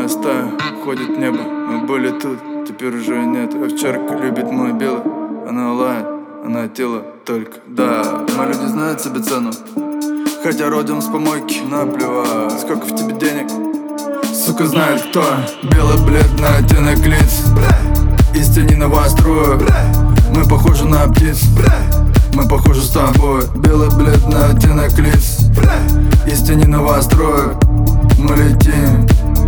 стая ходит в небо, мы были тут, теперь уже нет. Овчарка любит мой белый, она лает, она тело только. Да, мои люди знают себе цену, хотя родом с помойки. Наплевать, сколько в тебе денег, сука знает кто. Бело-бледный оттенок лиц, истинного строя. Мы похожи на птиц, мы похожи с тобой. Бело-бледный оттенок лиц, истинного строя. Мы летим,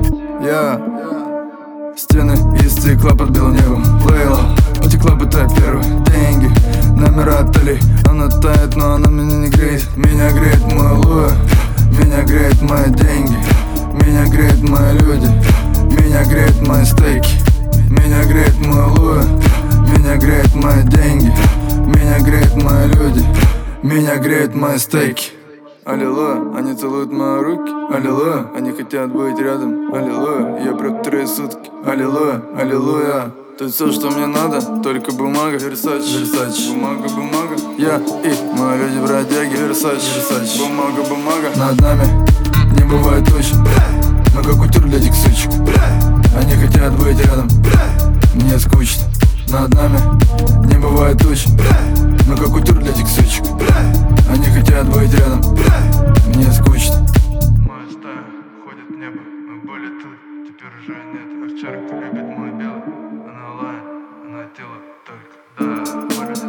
стены из стекла под белым небом. Лейла, утекла бы та первые деньги, номера отелей. Она тает, но она меня не греет. Меня греет мой луя, меня греет мои деньги, меня греет мои люди, меня греет мои стейки. Меня греет мой луя, меня греет мои деньги, меня греет мои люди, меня греет мои стейки. Аллилуйя, они целуют мои руки. Аллилуйя, они хотят быть рядом. Аллилуйя, я прыг 3 сутки. Аллилуйя, аллилуйя. Тут все, что мне надо, только бумага. Версач, бумага. Я и мои люди бродяги. Версач, бумага. Над нами не бывает тучи, мы как утюг для этих сучек. Они хотят быть рядом, мне скучно. Над нами не бывает тучи, мы как утюг для этих сучек. Они хотят быть рядом, мне скучно. Моя стая ходит в небо, мы были тут, теперь уже нет. Овчарка любит мой белый, она лает, она тело только. Да, мои люди